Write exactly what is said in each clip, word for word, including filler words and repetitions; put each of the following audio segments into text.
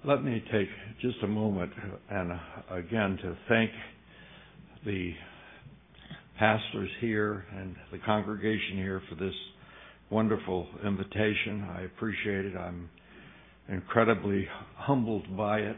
Let me take just a moment and uh, again to thank the pastors here and the congregation here for this wonderful invitation. I appreciate it. I'm incredibly humbled by it.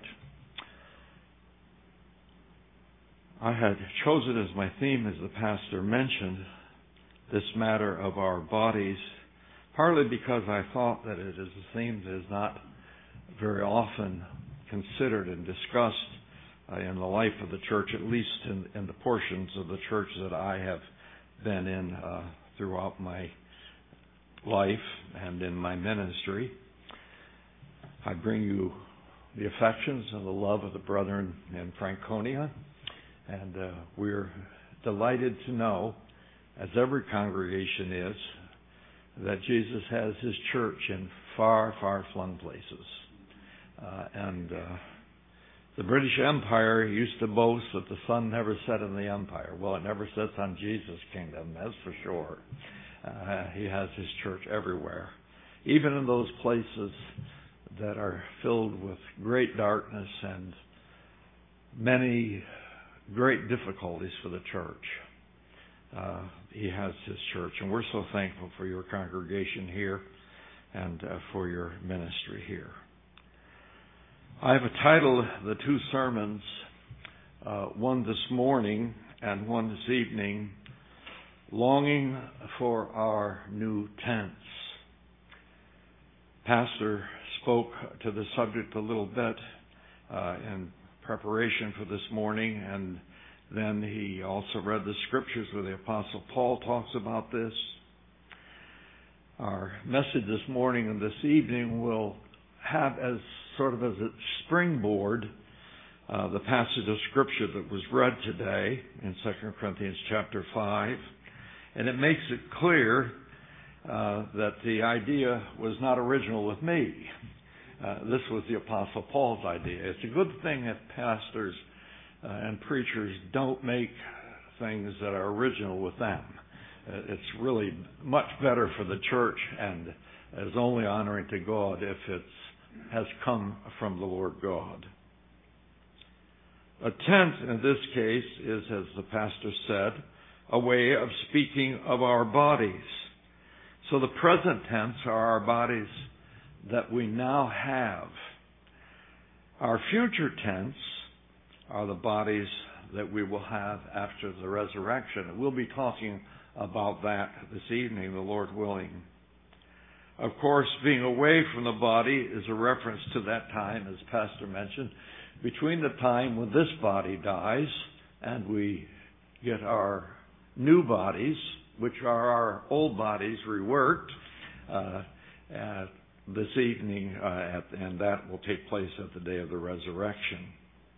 I had chosen as my theme, as the pastor mentioned, this matter of our bodies, partly because I thought that it is a theme that is not very often considered and discussed uh, in the life of the church, at least in, in the portions of the church that I have been in uh, throughout my life and in my ministry. I bring you the affections and the love of the brethren in Franconia, and uh, we're delighted to know, as every congregation is, that Jesus has His church in far, far-flung places. Uh, and uh, the British Empire used to boast that the sun never set in the empire. Well, it never sets on Jesus' kingdom, that's for sure. Uh, he has His church everywhere, even in those places that are filled with great darkness and many great difficulties for the church. Uh, he has His church, and we're so thankful for your congregation here and uh, for your ministry here. I have entitled the two sermons, uh, one this morning and one this evening, Longing for Our New Tents. Pastor spoke to the subject a little bit uh, in preparation for this morning, and then he also read the scriptures where the Apostle Paul talks about this. Our message this morning and this evening will have as sort of as a springboard uh, the passage of Scripture that was read today in Second Corinthians chapter five. And it makes it clear uh, that the idea was not original with me. Uh, this was the Apostle Paul's idea. It's a good thing if pastors uh, and preachers don't make things that are original with them. Uh, it's really much better for the church and is only honoring to God if it has come from the Lord God. A tent, in this case, is, as the pastor said, a way of speaking of our bodies. So the present tense are our bodies that we now have. Our future tense are the bodies that we will have after the resurrection. We'll be talking about that this evening, the Lord willing. Of course, being away from the body is a reference to that time, as Pastor mentioned, between the time when this body dies and we get our new bodies, which are our old bodies reworked, uh, at this evening, uh, at, and that will take place at the day of the resurrection.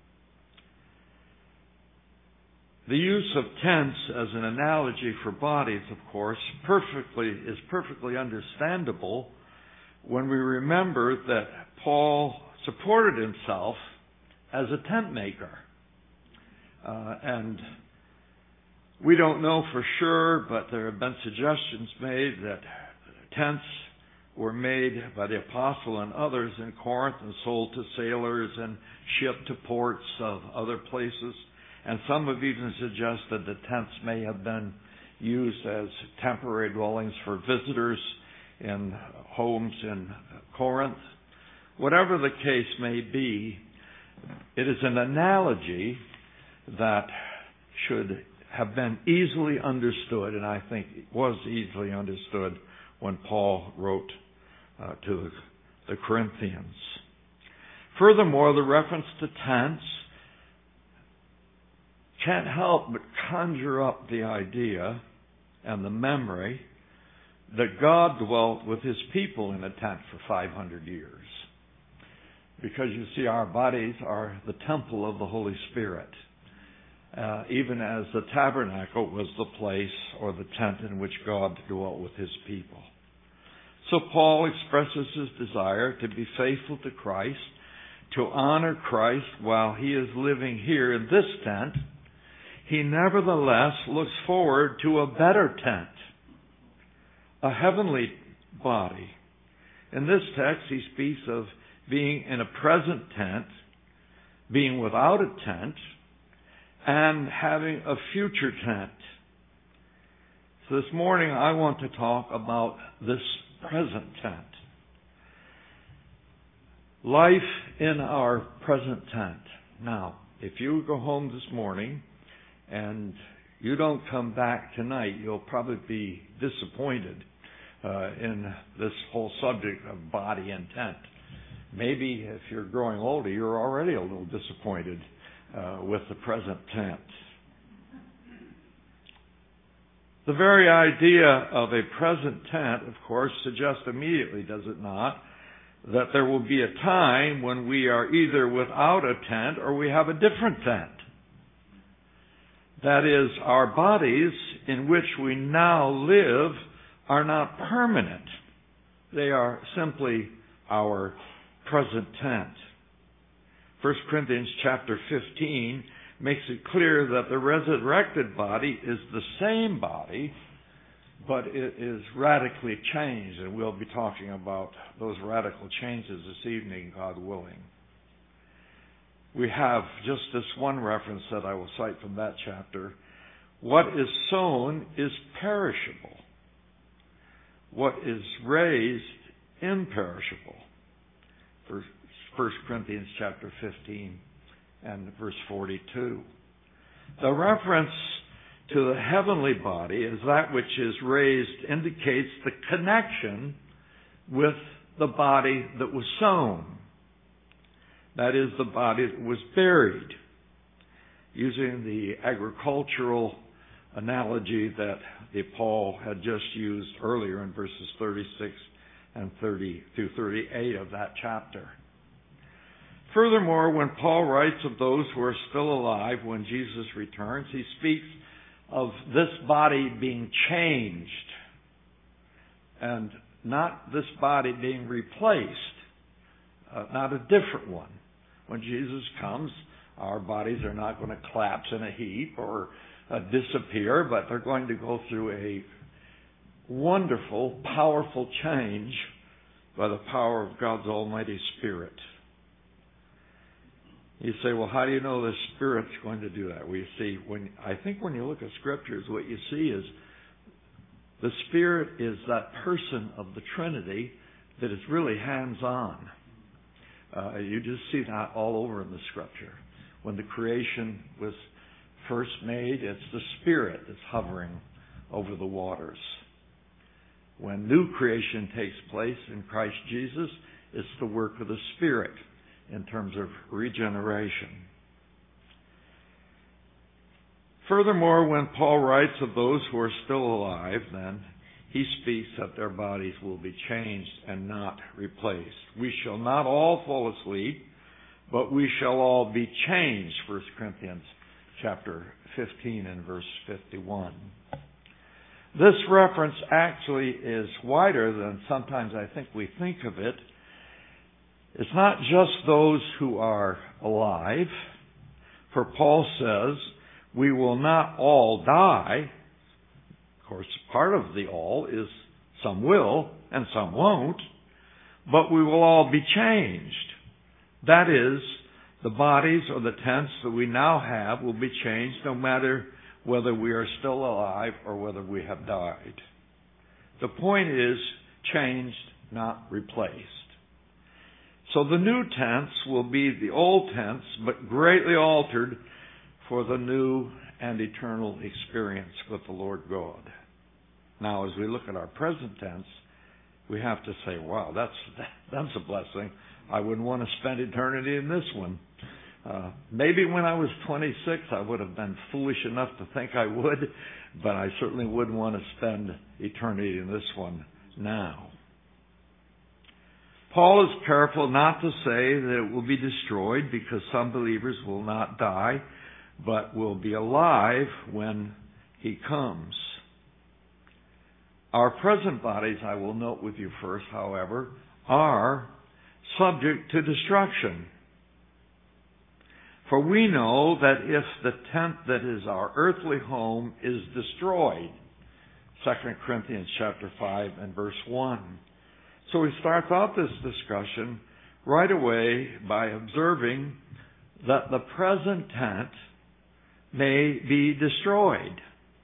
The use of tents as an analogy for bodies, of course, perfectly is perfectly understandable when we remember that Paul supported himself as a tent maker. Uh, and we don't know for sure, but there have been suggestions made that tents were made by the apostle and others in Corinth and sold to sailors and shipped to ports of other places. And some have even suggested that tents may have been used as temporary dwellings for visitors in homes in Corinth. Whatever the case may be, it is an analogy that should have been easily understood, and I think it was easily understood when Paul wrote uh, to the Corinthians. Furthermore, the reference to tents can't help but conjure up the idea and the memory that God dwelt with His people in a tent for five hundred years. Because you see, our bodies are the temple of the Holy Spirit, uh, even as the tabernacle was the place or the tent in which God dwelt with His people. So Paul expresses his desire to be faithful to Christ, to honor Christ while he is living here in this tent. He nevertheless looks forward to a better tent, a heavenly body. In this text, he speaks of being in a present tent, being without a tent, and having a future tent. So this morning I want to talk about this present tent. Life in our present tent. Now, if you go home this morning and you don't come back tonight, you'll probably be disappointed uh, in this whole subject of body and tent. Maybe if you're growing older, you're already a little disappointed uh, with the present tent. The very idea of a present tent, of course, suggests immediately, does it not, that there will be a time when we are either without a tent or we have a different tent. That is, our bodies in which we now live are not permanent. They are simply our present tent. First Corinthians chapter fifteen makes it clear that the resurrected body is the same body, but it is radically changed, and we'll be talking about those radical changes this evening, God willing. We have just this one reference that I will cite from that chapter. What is sown is perishable. What is raised, imperishable. First Corinthians chapter fifteen and verse forty-two. The reference to the heavenly body as that which is raised indicates the connection with the body that was sown. That is, the body that was buried. Using the agricultural analogy that the Paul had just used earlier in verses thirty-six and thirty through thirty-eight of that chapter. Furthermore, when Paul writes of those who are still alive when Jesus returns, he speaks of this body being changed and not this body being replaced, uh, not a different one. When Jesus comes, our bodies are not going to collapse in a heap or uh, disappear, but they're going to go through a wonderful, powerful change by the power of God's Almighty Spirit. You say, well, how do you know the Spirit's going to do that? Well, you see, when I think when you look at Scriptures, what you see is the Spirit is that person of the Trinity that is really hands-on. Uh, you just see that all over in the Scripture. When the creation was first made, it's the Spirit that's hovering over the waters. When new creation takes place in Christ Jesus, it's the work of the Spirit in terms of regeneration. Furthermore, when Paul writes of those who are still alive, then he speaks that their bodies will be changed and not replaced. We shall not all fall asleep, but we shall all be changed, First Corinthians chapter fifteen and verse fifty-one. This reference actually is wider than sometimes I think we think of it. It's not just those who are alive, for Paul says, we will not all die. Of course, part of the all is some will and some won't, but we will all be changed. That is, the bodies or the tents that we now have will be changed no matter whether we are still alive or whether we have died. The point is changed, not replaced. So the new tents will be the old tents, but greatly altered for the new and eternal experience with the Lord God. Now, as we look at our present tents, we have to say, wow, that's that's a blessing. I wouldn't want to spend eternity in this one. Uh, maybe when I was twenty-six, I would have been foolish enough to think I would, but I certainly wouldn't want to spend eternity in this one now. Paul is careful not to say that it will be destroyed, because some believers will not die, but will be alive when he comes. Our present bodies, I will note with you first, however, are subject to destruction. For we know that if the tent that is our earthly home is destroyed, Second Corinthians chapter five and verse one. So he starts out this discussion right away by observing that the present tent may be destroyed.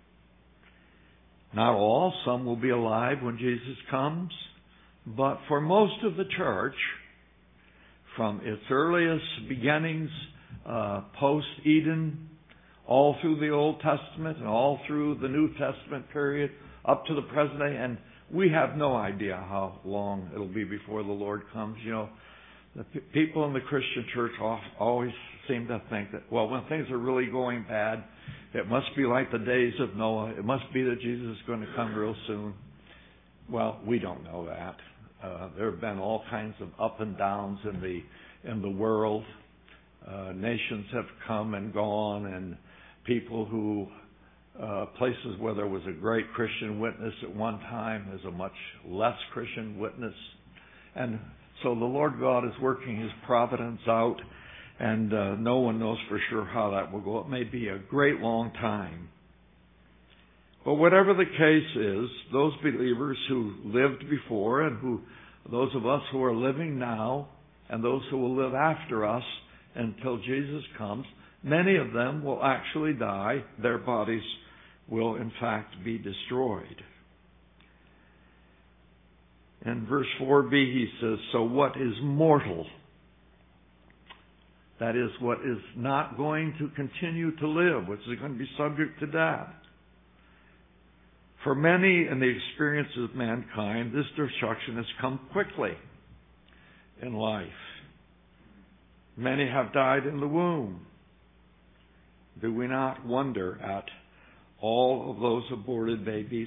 Not all, some will be alive when Jesus comes, but for most of the church, from its earliest beginnings, uh, post-Eden, all through the Old Testament and all through the New Testament period, up to the present day, and we have no idea how long it'll be before the Lord comes. You know, the p- people in the Christian church always seem to think that, well, when things are really going bad, it must be like the days of Noah. It must be that Jesus is going to come real soon. Well, we don't know that. Uh, there have been all kinds of up and downs in the in the world. Uh, nations have come and gone, and people who uh, places where there was a great Christian witness at one time, there's a much less Christian witness, and so the Lord God is working His providence out, and uh, no one knows for sure how that will go. It may be a great long time. But whatever the case is, those believers who lived before and who, those of us who are living now and those who will live after us until Jesus comes, many of them will actually die. Their bodies will in fact be destroyed. In verse four b he says, so what is mortal, that is what is not going to continue to live, which is going to be subject to death. For many in the experience of mankind, this destruction has come quickly in life. Many have died in the womb. Do we not wonder at all of those aborted babies?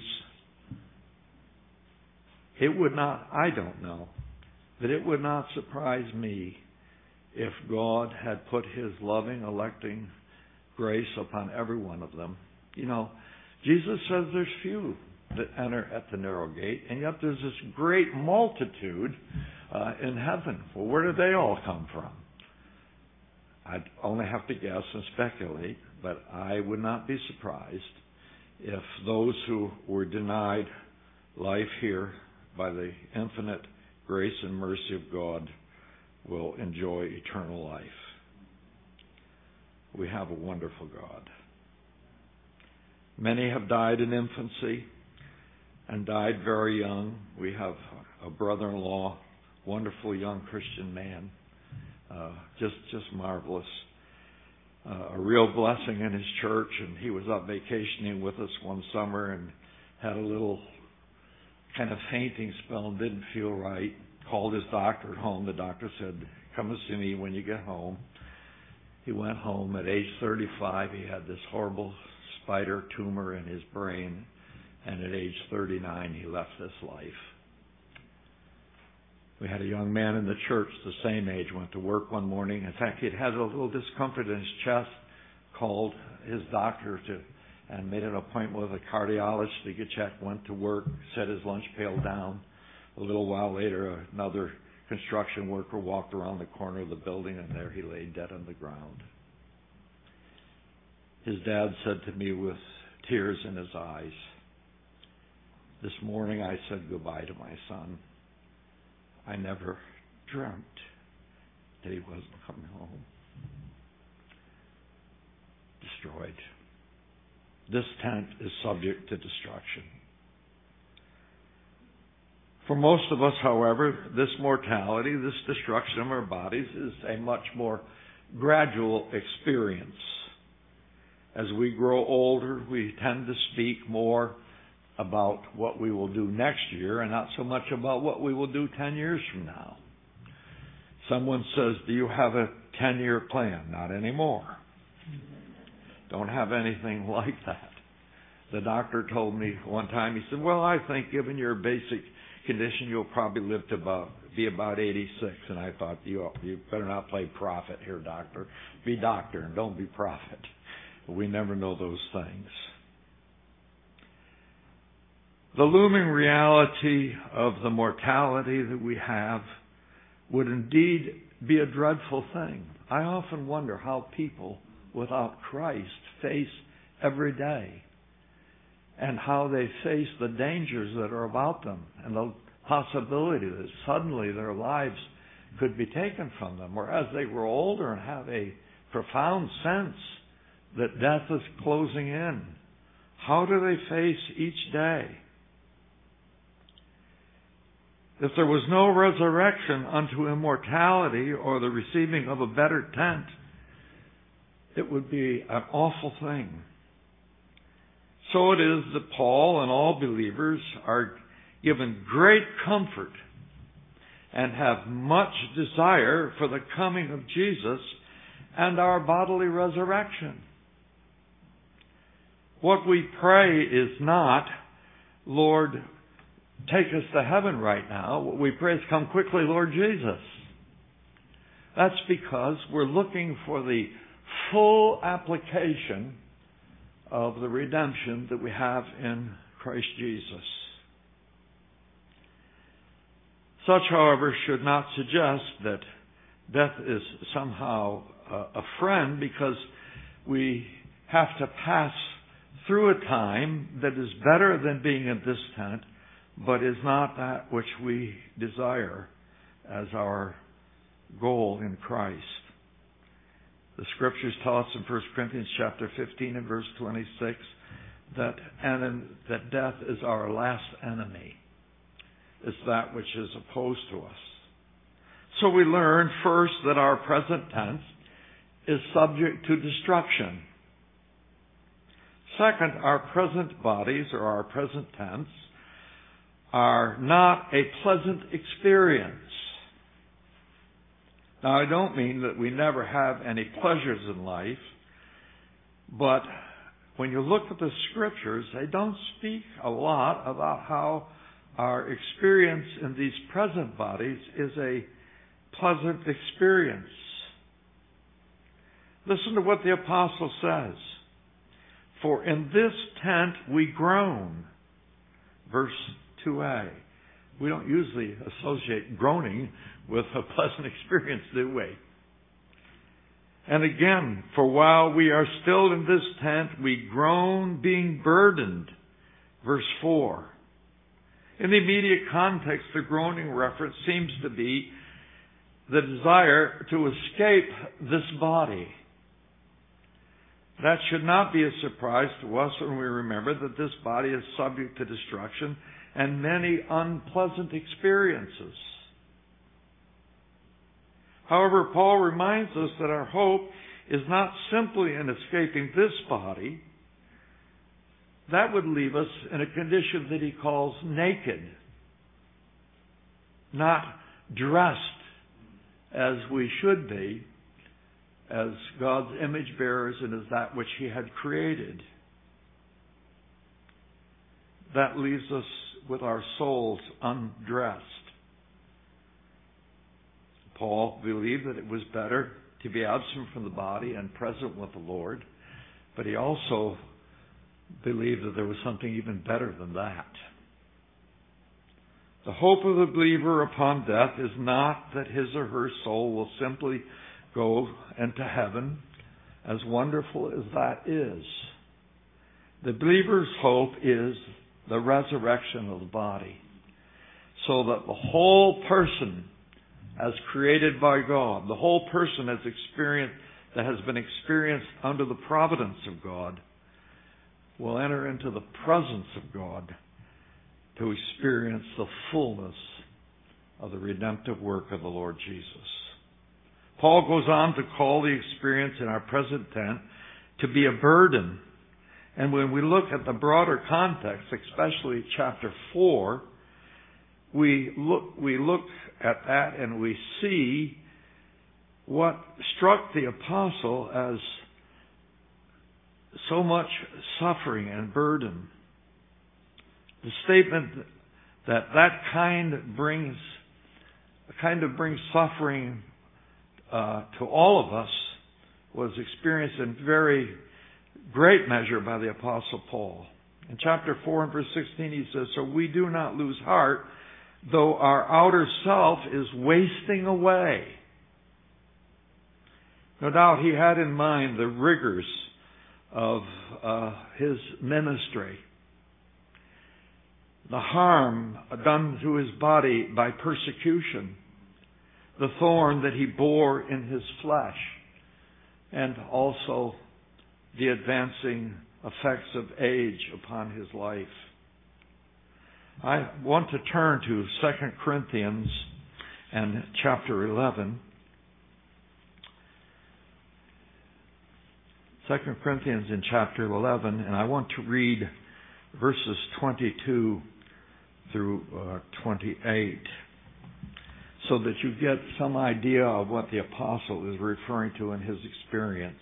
It would not, I don't know, but it would not surprise me if God had put His loving, electing grace upon every one of them. You know, Jesus says there's few that enter at the narrow gate, and yet there's this great multitude uh, in heaven. Well, where did they all come from? I'd only have to guess and speculate, but I would not be surprised if those who were denied life here by the infinite grace and mercy of God will enjoy eternal life. We have a wonderful God. Many have died in infancy and died very young. We have a brother-in-law, wonderful young Christian man, uh, just just marvelous. Uh, a real blessing in his church, and he was up vacationing with us one summer and had a little kind of fainting spell and didn't feel right. Called his doctor at home. The doctor said, come and see me when you get home. He went home. At age thirty-five, he had this horrible spider tumor in his brain, and at age thirty-nine, he left this life. We had a young man in the church the same age, went to work one morning. In fact, he'd had a little discomfort in his chest, called his doctor to and made an appointment with a cardiologist to get checked, went to work, set his lunch pail down. A little while later, another construction worker walked around the corner of the building, and there he lay dead on the ground. His dad said to me with tears in his eyes, this morning I said goodbye to my son. I never dreamt that he wasn't coming home. Destroyed. This tent is subject to destruction. For most of us, however, this mortality, this destruction of our bodies is a much more gradual experience. As we grow older, we tend to speak more about what we will do next year and not so much about what we will do ten years from now. Someone says, do you have a ten-year plan? Not anymore. Don't have anything like that. The doctor told me one time, he said, well, I think given your basic condition, you'll probably live to about be about eighty-six. And I thought, you you better not play prophet here, doctor. Be doctor and don't be prophet. We never know those things. The looming reality of the mortality that we have would indeed be a dreadful thing. I often wonder how people without Christ face every day, and how they face the dangers that are about them, and the possibility that suddenly their lives could be taken from them. Or as they grow older and have a profound sense that death is closing in, how do they face each day? If there was no resurrection unto immortality or the receiving of a better tent, it would be an awful thing. So it is that Paul and all believers are given great comfort and have much desire for the coming of Jesus and our bodily resurrection. What we pray is not, Lord, take us to heaven right now. What we pray is, come quickly, Lord Jesus. That's because we're looking for the full application of the redemption that we have in Christ Jesus. Such, however, should not suggest that death is somehow a friend, because we have to pass through a time that is better than being in this tent, but is not that which we desire as our goal in Christ. The Scriptures tell us in First Corinthians chapter fifteen and verse twenty-six that, and that death is our last enemy. It's that which is opposed to us. So we learn first that our present tense is subject to destruction. Second, our present bodies, or our present tense, are not a pleasant experience. Now, I don't mean that we never have any pleasures in life, but when you look at the Scriptures, they don't speak a lot about how our experience in these present bodies is a pleasant experience. Listen to what the apostle says. For in this tent we groan. Verse two a. We don't usually associate groaning with a pleasant experience, do we? And again, for while we are still in this tent, we groan being burdened. Verse four. In the immediate context, the groaning reference seems to be the desire to escape this body. That should not be a surprise to us when we remember that this body is subject to destruction and many unpleasant experiences. However, Paul reminds us that our hope is not simply in escaping this body. That would leave us in a condition that he calls naked, not dressed as we should be, as God's image bearers and as that which he had created. That leaves us with our souls undressed. Paul believed that it was better to be absent from the body and present with the Lord, but he also believed that there was something even better than that. The hope of the believer upon death is not that his or her soul will simply go into heaven, as wonderful as that is. The believer's hope is the resurrection of the body, so that the whole person, as created by God, the whole person has experienced, that has been experienced under the providence of God, will enter into the presence of God to experience the fullness of the redemptive work of the Lord Jesus. Paul goes on to call the experience in our present tent to be a burden. And when we look at the broader context, especially chapter four, we look, we look at that and we see what struck the apostle as so much suffering and burden. The statement that that kind brings, kind of brings suffering uh, to all of us was experienced in very great measure by the apostle Paul. In chapter four and verse sixteen he says, "So we do not lose heart, though our outer self is wasting away." No doubt he had in mind the rigors of uh, his ministry, the harm done to his body by persecution, the thorn that he bore in his flesh, and also the advancing effects of age upon his life. I want to turn to Second Corinthians and chapter eleven. Second Corinthians in chapter eleven, and I want to read verses twenty-two through uh, twenty-eight so that you get some idea of what the apostle is referring to in his experience.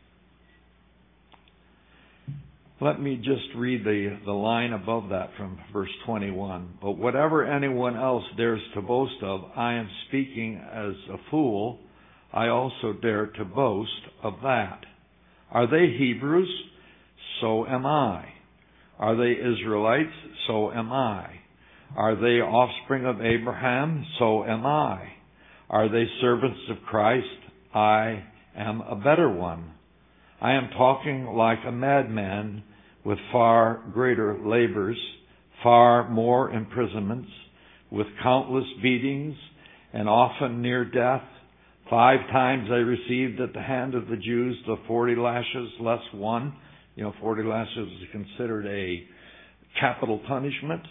Let me just read the, the line above that from verse twenty-one. But whatever anyone else dares to boast of, I am speaking as a fool. I also dare to boast of that. Are they Hebrews? So am I. Are they Israelites? So am I. Are they offspring of Abraham? So am I. Are they servants of Christ? I am a better one. I am talking like a madman, with far greater labors, far more imprisonments, with countless beatings, and often near death. Five times I received at the hand of the Jews the forty lashes less one. You know, forty lashes is considered a capital punishment.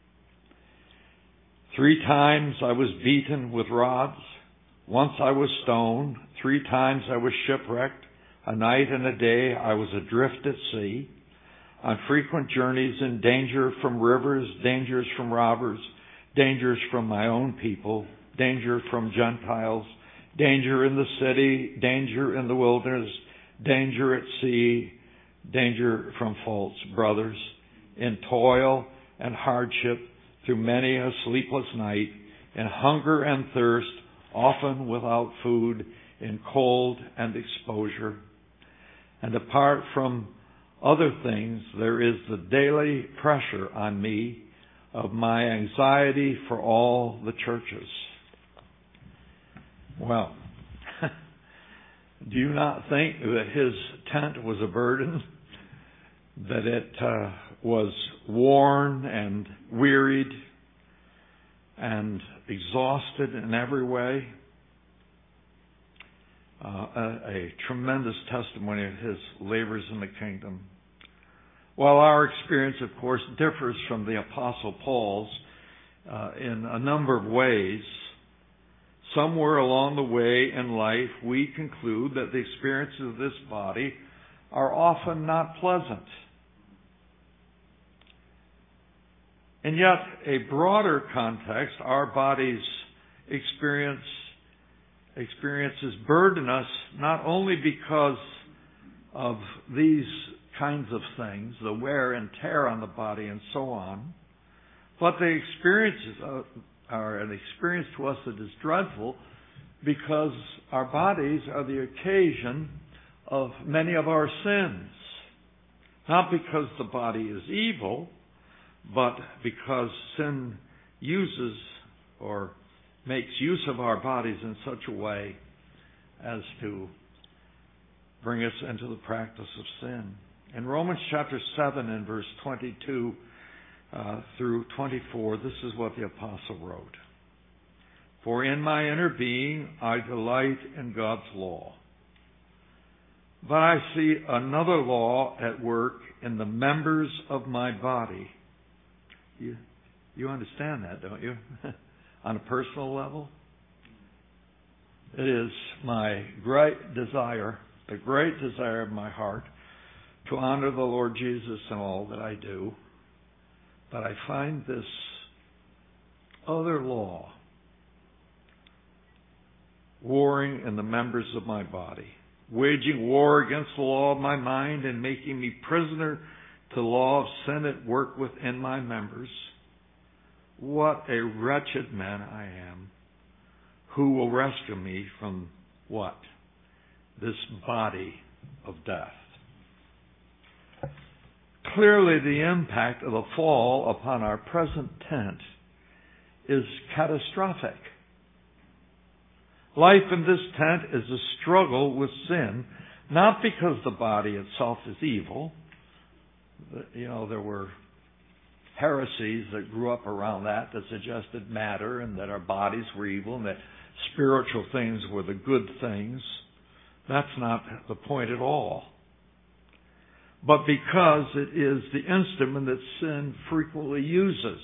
Three times I was beaten with rods. Once I was stoned. Three times I was shipwrecked. A night and a day I was adrift at sea. On frequent journeys, in danger from rivers, dangers from robbers, dangers from my own people, danger from Gentiles, danger in the city, danger in the wilderness, danger at sea, danger from false brothers, in toil and hardship, through many a sleepless night, in hunger and thirst, often without food, in cold and exposure. And apart from other things, there is the daily pressure on me of my anxiety for all the churches. Well, do you not think that his tent was a burden? That it uh, was worn and wearied and exhausted in every way? Uh, a, a tremendous testimony of his labors in the kingdom. While our experience, of course, differs from the Apostle Paul's uh, in a number of ways, somewhere along the way in life we conclude that the experiences of this body are often not pleasant. And yet, a broader context, our bodies experience experiences burden us not only because of these kinds of things, the wear and tear on the body and so on, but the experiences are an experience to us that is dreadful because our bodies are the occasion of many of our sins. Not because the body is evil, but because sin uses or makes use of our bodies in such a way as to bring us into the practice of sin. In Romans chapter seven and verse twenty-two uh, through twenty-four, this is what the apostle wrote. For in my inner being I delight in God's law. But I see another law at work in the members of my body. You, you understand that, don't you? On a personal level? It is my great desire, the great desire of my heart, to honor the Lord Jesus in all that I do. But I find this other law warring in the members of my body, waging war against the law of my mind and making me prisoner to the law of sin at work within my members. What a wretched man I am. Who will rescue me from what? This body of death. Clearly, the impact of the fall upon our present tent is catastrophic. Life in this tent is a struggle with sin, not because the body itself is evil. You know, there were heresies that grew up around that that suggested matter and that our bodies were evil and that spiritual things were the good things. That's not the point at all. But because it is the instrument that sin frequently uses.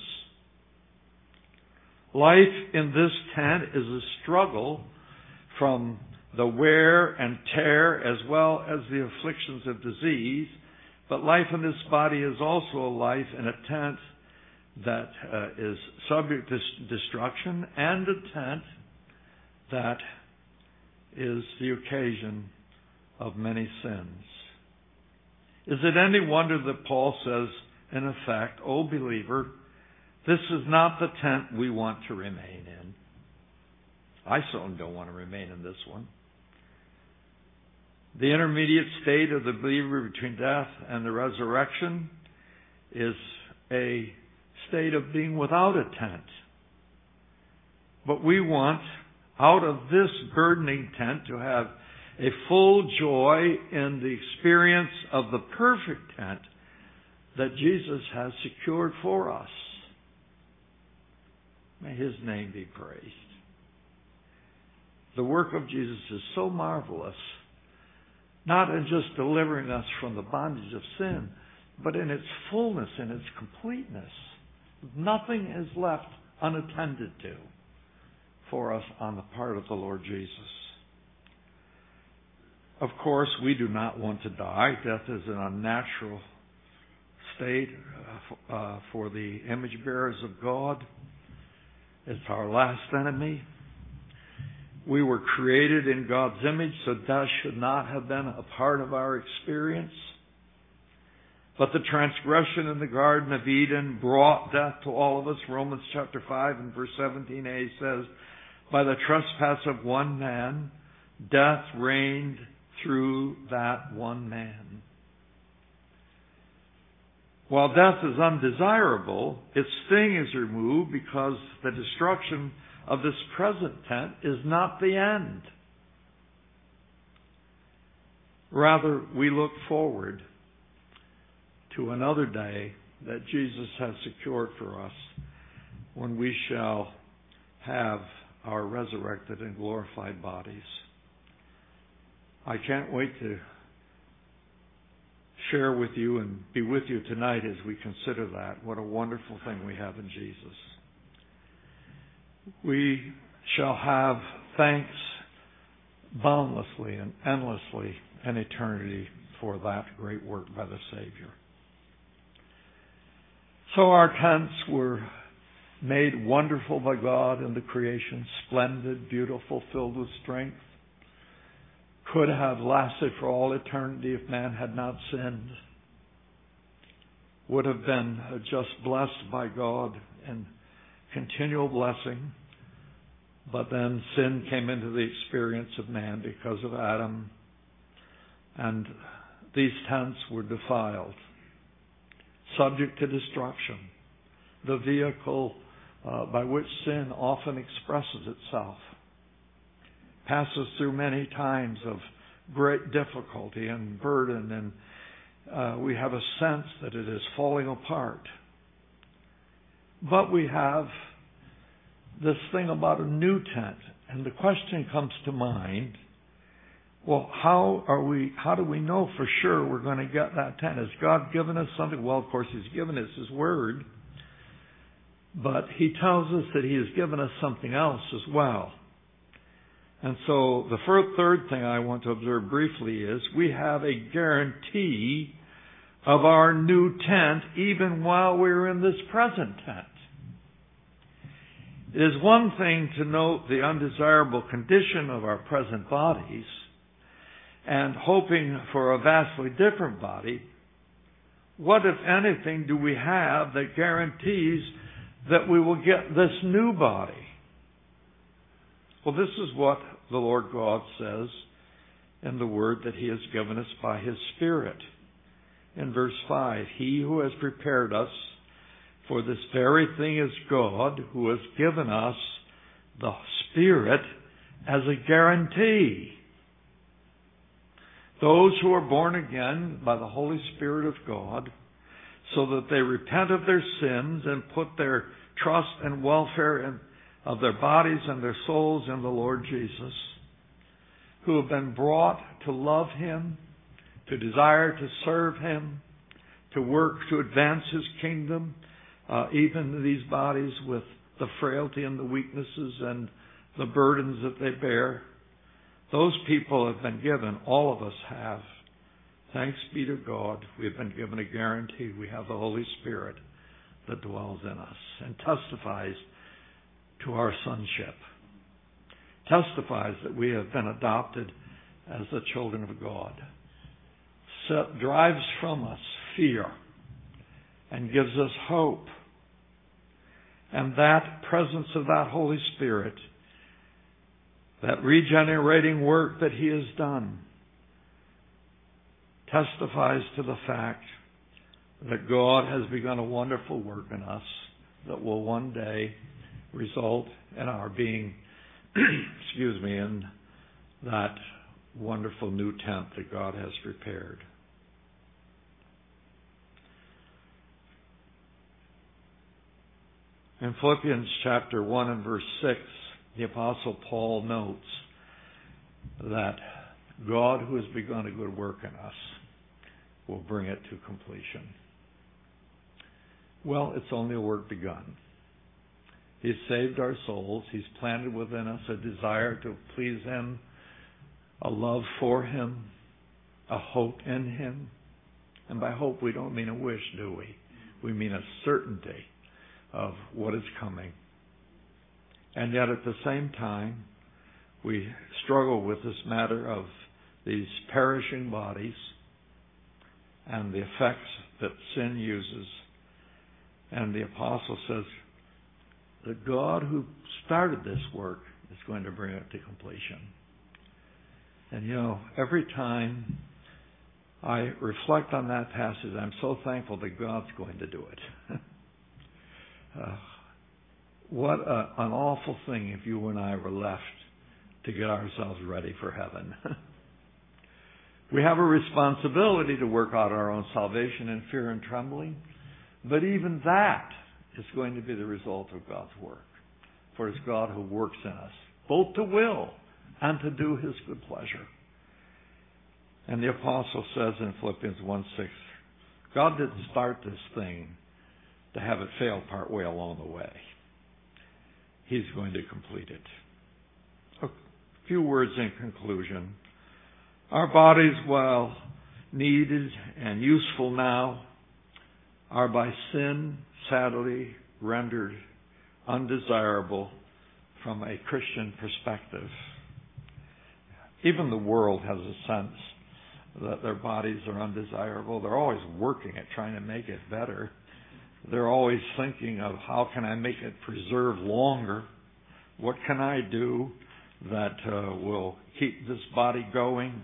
Life in this tent is a struggle from the wear and tear as well as the afflictions of disease. But life in this body is also a life in a tent that uh, is subject to destruction, and a tent that is the occasion of many sins. Is it any wonder that Paul says, in effect, "O believer, this is not the tent we want to remain in." I certainly don't want to remain in this one. The intermediate state of the believer between death and the resurrection is a state of being without a tent. But we want, out of this burdening tent, to have a full joy in the experience of the perfect tent that Jesus has secured for us. May His name be praised. The work of Jesus is so marvelous, not in just delivering us from the bondage of sin, but in its fullness, in its completeness. Nothing is left unattended to for us on the part of the Lord Jesus. Of course, we do not want to die. Death is an unnatural state uh, for the image bearers of God. It's our last enemy. We were created in God's image, so death should not have been a part of our experience. But the transgression in the Garden of Eden brought death to all of us. Romans chapter five and verse seventeen a says, "By the trespass of one man, death reigned through that one man." While death is undesirable, its sting is removed because the destruction of this present tent is not the end. Rather, we look forward to another day that Jesus has secured for us, when we shall have our resurrected and glorified bodies. I can't wait to share with you and be with you tonight as we consider that. What a wonderful thing we have in Jesus. We shall have thanks boundlessly and endlessly in eternity for that great work by the Savior. So our tents were made wonderful by God in the creation, splendid, beautiful, filled with strength. Could have lasted for all eternity if man had not sinned. Would have been just blessed by God and continual blessing. But then sin came into the experience of man because of Adam. And these tents were defiled, subject to destruction. The vehicle uh, by which sin often expresses itself. Passes through many times of great difficulty and burden, and uh, we have a sense that it is falling apart. But we have this thing about a new tent, and the question comes to mind, well, how are we, how do we know for sure we're going to get that tent? Has God given us something? Well, of course, He's given us His Word, but He tells us that He has given us something else as well. And so the third thing I want to observe briefly is we have a guarantee of our new tent even while we're in this present tent. It is one thing to note the undesirable condition of our present bodies and hoping for a vastly different body. What, if anything, do we have that guarantees that we will get this new body? Well, this is what the Lord God says in the Word that He has given us by His Spirit. In verse five, He who has prepared us for this very thing is God, who has given us the Spirit as a guarantee. Those who are born again by the Holy Spirit of God, so that they repent of their sins and put their trust and welfare in of their bodies and their souls in the Lord Jesus, who have been brought to love Him, to desire to serve Him, to work to advance His kingdom, uh, even these bodies with the frailty and the weaknesses and the burdens that they bear. Those people have been given, all of us have. Thanks be to God, we have been given a guarantee. We have the Holy Spirit that dwells in us and testifies to our sonship. Testifies that we have been adopted as the children of God. Set, drives from us fear and gives us hope. And that presence of that Holy Spirit, that regenerating work that He has done, testifies to the fact that God has begun a wonderful work in us that will one day result in our being, excuse me, in that wonderful new tent that God has prepared. In Philippians chapter one and verse six, the Apostle Paul notes that God, who has begun a good work in us, will bring it to completion. Well, it's only a work begun. He's saved our souls. He's planted within us a desire to please Him, a love for Him, a hope in Him. And by hope, we don't mean a wish, do we? We mean a certainty of what is coming. And yet at the same time, we struggle with this matter of these perishing bodies and the effects that sin uses. And the apostle says, the God who started this work is going to bring it to completion. And you know, every time I reflect on that passage, I'm so thankful that God's going to do it. uh, what a, an awful thing if you and I were left to get ourselves ready for heaven. We have a responsibility to work out our own salvation in fear and trembling, but even that is going to be the result of God's work. For it's God who works in us, both to will and to do His good pleasure. And the apostle says in Philippians one six, God didn't start this thing to have it fail partway along the way. He's going to complete it. A few words in conclusion. Our bodies, while needed and useful now, are by sin sadly rendered undesirable from a Christian perspective. Even the world has a sense that their bodies are undesirable. They're always working at trying to make it better. They're always thinking of how can I make it preserve longer? What can I do that uh, will keep this body going?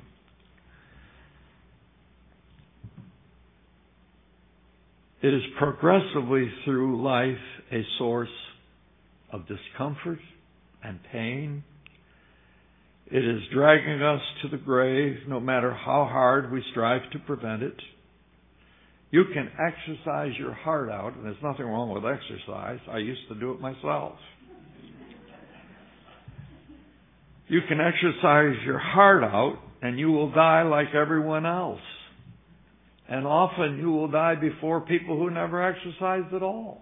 It is progressively through life a source of discomfort and pain. It is dragging us to the grave no matter how hard we strive to prevent it. You can exercise your heart out, and there's nothing wrong with exercise. I used to do it myself. You can exercise your heart out, and you will die like everyone else. And often you will die before people who never exercised at all.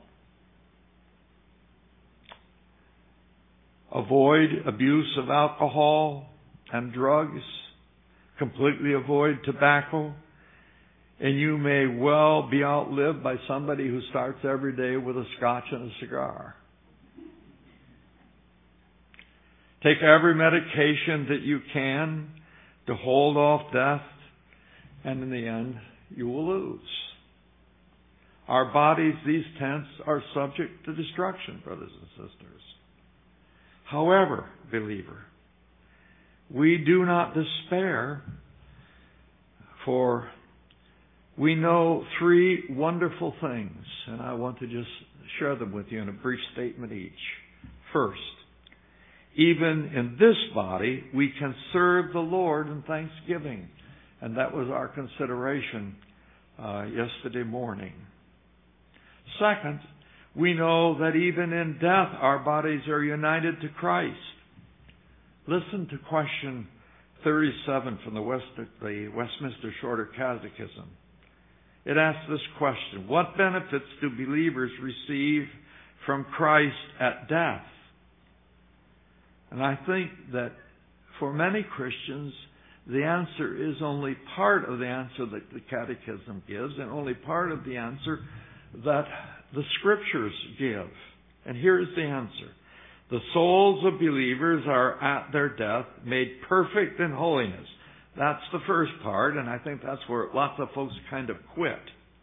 Avoid abuse of alcohol and drugs. Completely avoid tobacco. And you may well be outlived by somebody who starts every day with a scotch and a cigar. Take every medication that you can to hold off death, and in the end, you will lose. Our bodies, these tents, are subject to destruction, brothers and sisters. However, believer, we do not despair, for we know three wonderful things, and I want to just share them with you in a brief statement each. First, even in this body, we can serve the Lord in thanksgiving. And that was our consideration uh, yesterday morning. Second, We know that even in death our bodies are united to Christ. Listen to question thirty-seven from the, West, the Westminster Shorter Catechism. It asks this question: what benefits do believers receive from Christ at death? And I think that for many Christians, the answer is only part of the answer that the Catechism gives, and only part of the answer that the Scriptures give. And here's the answer. The souls of believers are at their death made perfect in holiness. That's the first part, and I think that's where lots of folks kind of quit.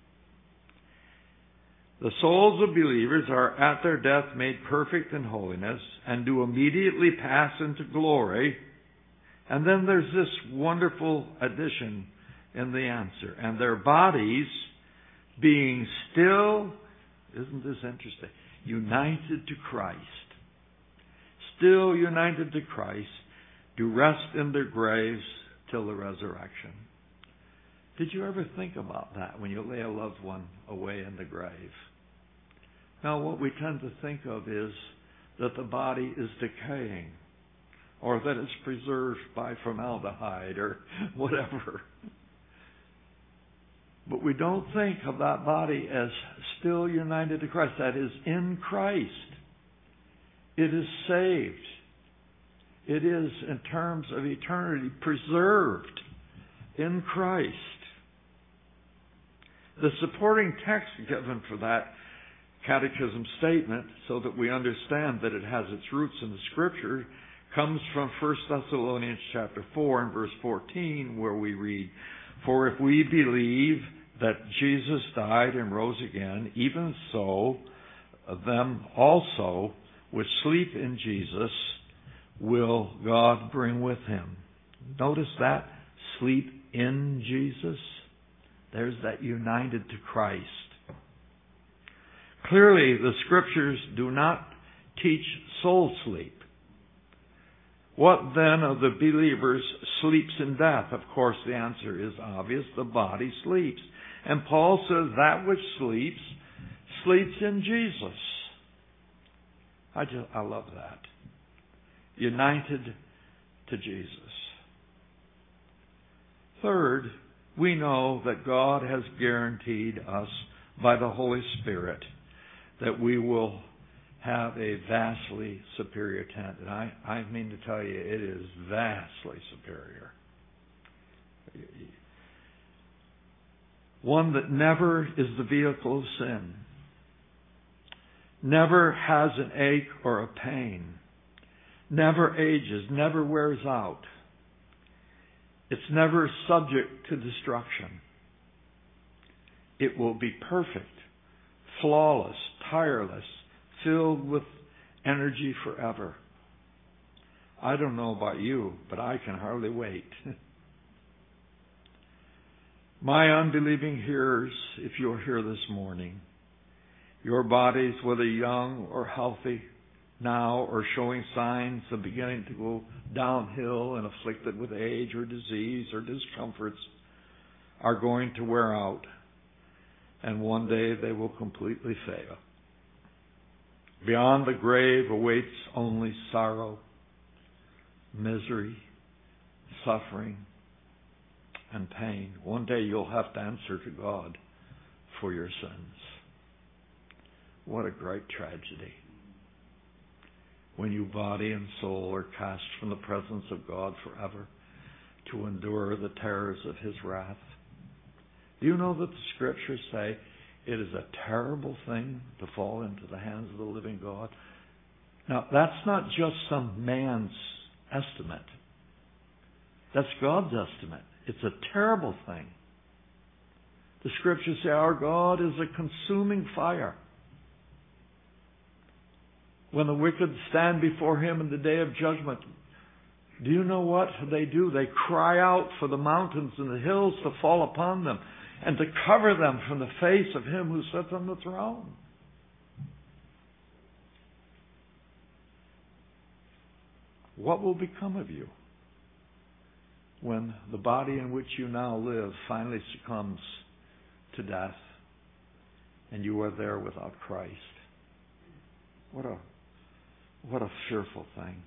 The souls of believers are at their death made perfect in holiness and do immediately pass into glory. And then there's this wonderful addition in the answer. And their bodies, being still, isn't this interesting, united to Christ, still united to Christ, do rest in their graves till the resurrection. Did you ever think about that when you lay a loved one away in the grave? Now, what we tend to think of is that the body is decaying, or that it's preserved by formaldehyde or whatever. But we don't think of that body as still united to Christ. That is, in Christ. It is saved. It is, in terms of eternity, preserved in Christ. The supporting text given for that catechism statement, so that we understand that it has its roots in the Scripture, comes from First Thessalonians chapter four and verse fourteen, where we read, "For if we believe that Jesus died and rose again, even so them also which sleep in Jesus will God bring with him." Notice that, sleep in Jesus. There's that united to Christ. Clearly, the Scriptures do not teach soul sleep. What then of the believers sleeps in death? Of course, the answer is obvious. The body sleeps. And Paul says that which sleeps, sleeps in Jesus. I just, I love that. United to Jesus. Third, we know that God has guaranteed us by the Holy Spirit that we will have a vastly superior tent. And I, I mean to tell you, it is vastly superior. One that never is the vehicle of sin, never has an ache or a pain, never ages, never wears out. It's never subject to destruction. It will be perfect, flawless, tireless, filled with energy forever. I don't know about you, but I can hardly wait. My unbelieving hearers, if you're here this morning, your bodies, whether young or healthy, now or showing signs of beginning to go downhill and afflicted with age or disease or discomforts, are going to wear out, and one day they will completely fail. Beyond the grave awaits only sorrow, misery, suffering, and pain. One day you'll have to answer to God for your sins. What a great tragedy. When you body and soul are cast from the presence of God forever to endure the terrors of His wrath. Do you know that the Scriptures say it is a terrible thing to fall into the hands of the living God? Now, that's not just some man's estimate. That's God's estimate. It's a terrible thing. The Scriptures say our God is a consuming fire. When the wicked stand before Him in the day of judgment, do you know what they do? They cry out for the mountains and the hills to fall upon them and to cover them from the face of Him who sits on the throne. What will become of you when the body in which you now live finally succumbs to death and you are there without Christ? What a what a fearful thing.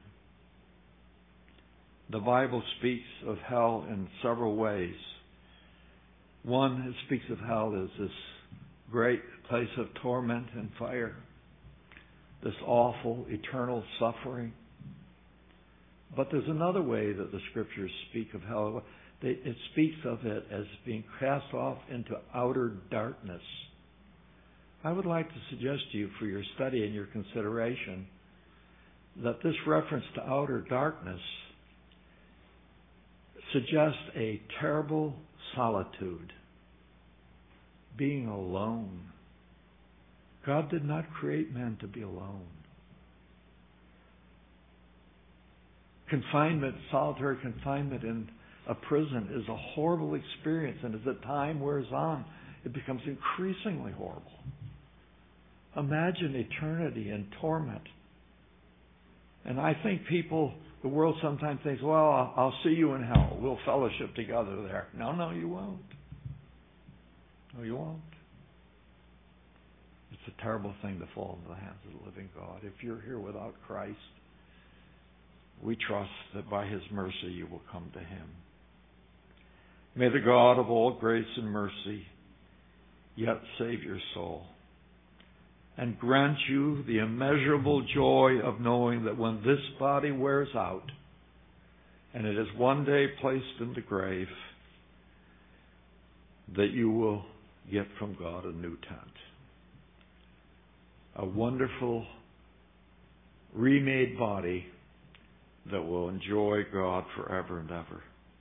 The Bible speaks of hell in several ways. One, it speaks of hell as this great place of torment and fire, this awful eternal suffering. But there's another way that the Scriptures speak of hell. It speaks of it as being cast off into outer darkness. I would like to suggest to you for your study and your consideration that this reference to outer darkness suggests a terrible solitude, being alone. God did not create man to be alone. Confinement, solitary confinement in a prison is a horrible experience, and as the time wears on, it becomes increasingly horrible. Imagine eternity in torment. And I think people, the world sometimes thinks, well, I'll, I'll see you in hell. We'll fellowship together there. No, no, you won't. No, you won't. It's a terrible thing to fall into the hands of the living God. If you're here without Christ, we trust that by His mercy you will come to Him. May the God of all grace and mercy yet save your soul and grant you the immeasurable joy of knowing that when this body wears out and it is one day placed in the grave, that you will get from God a new tent. A wonderful remade body that will enjoy God forever and ever.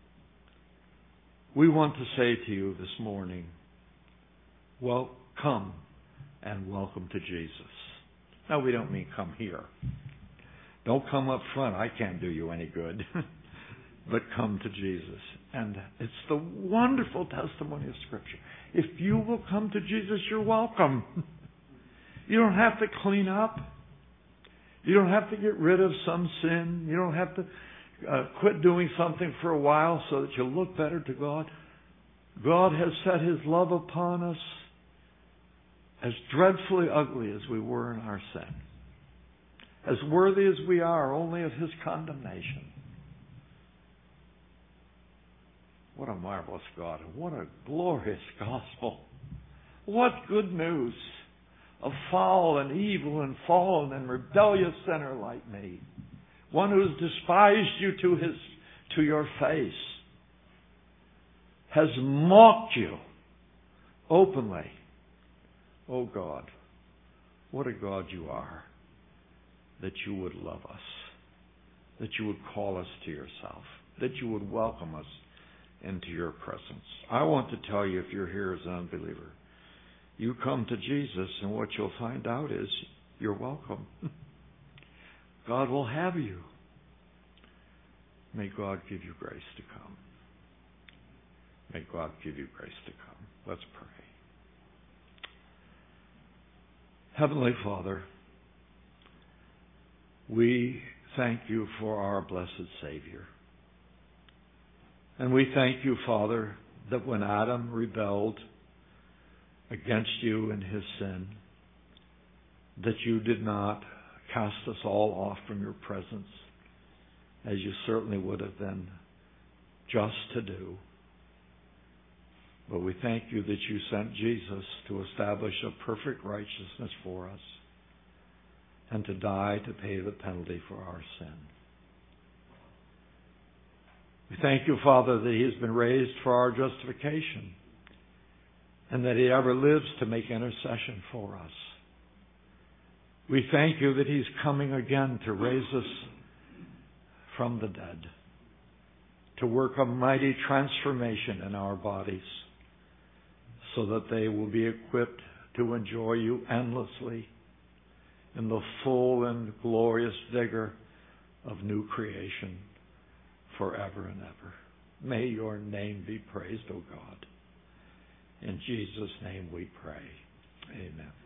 We want to say to you this morning, well, come and welcome to Jesus. Now, we don't mean come here. Don't come up front. I can't do you any good. But come to Jesus. And it's the wonderful testimony of Scripture. If you will come to Jesus, you're welcome. You don't have to clean up. You don't have to get rid of some sin. You don't have to uh, quit doing something for a while so that you look better to God. God has set His love upon us, as dreadfully ugly as we were in our sin, as worthy as we are only of His condemnation. What a marvelous God, and what a glorious gospel. What good news. A foul and evil and fallen and rebellious sinner like me. One who has despised you to his to your face. Has mocked you openly. Oh God, what a God you are. That you would love us. That you would call us to yourself. That you would welcome us into your presence. I want to tell you, if you're here as an unbeliever, you come to Jesus, and what you'll find out is you're welcome. God will have you. May God give you grace to come. May God give you grace to come. Let's pray. Heavenly Father, we thank you for our blessed Savior. And we thank you, Father, that when Adam rebelled against you in his sin, that you did not cast us all off from your presence, as you certainly would have been just to do. But we thank you that you sent Jesus to establish a perfect righteousness for us and to die to pay the penalty for our sin. We thank you, Father, that He has been raised for our justification and that He ever lives to make intercession for us. We thank you that He's coming again to raise us from the dead, to work a mighty transformation in our bodies so that they will be equipped to enjoy you endlessly in the full and glorious vigor of new creation forever and ever. May your name be praised, O God. In Jesus' name we pray. Amen.